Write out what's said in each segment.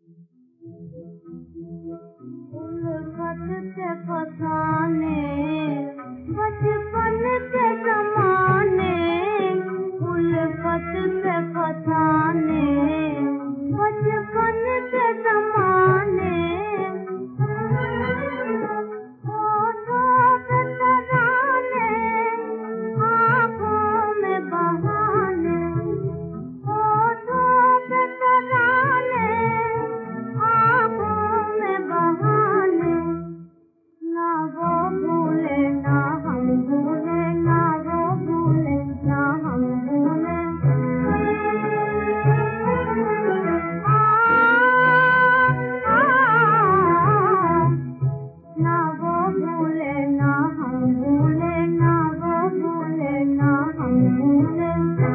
उल्फत के फसाने बचपन के ज़माने, उल्फत के फसाने बचपन के ज़माने, होठों पे तराने आँखों में बहाने, होठों पे तराने आँखों में बहाने, ना वो भूले ना हम भूले, ना वो भूले ना हम भूले। ना वो भूले ना हम भूले, ना वो भूले ना हम भूले।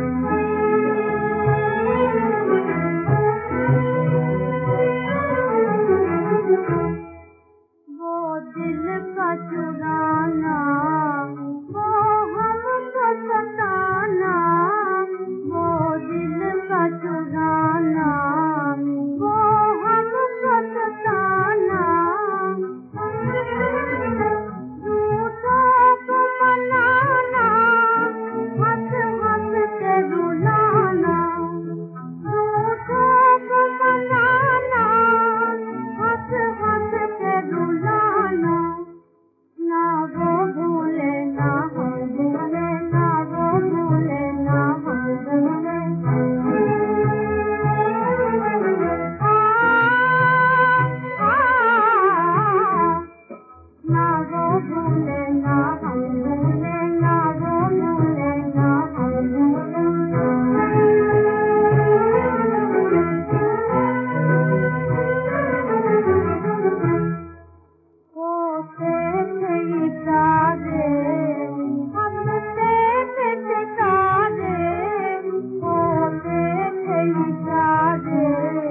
वो दिल का चुराना, वो हमको सताना, वो दिल का चुराना, वो हमको सताना, झूठों को मनाना, हंस हंस के रुलाना, झूठों को मनाना, हंस हंस के रुलाना, ना वो भूले ना हम भूले, ना वो भूले ना हम भूले। ना वो भूले ना हम भूले, ना वो भूले ना हम भूले। होते थे इशारे हंसते थे सितारे, होते थे इशारे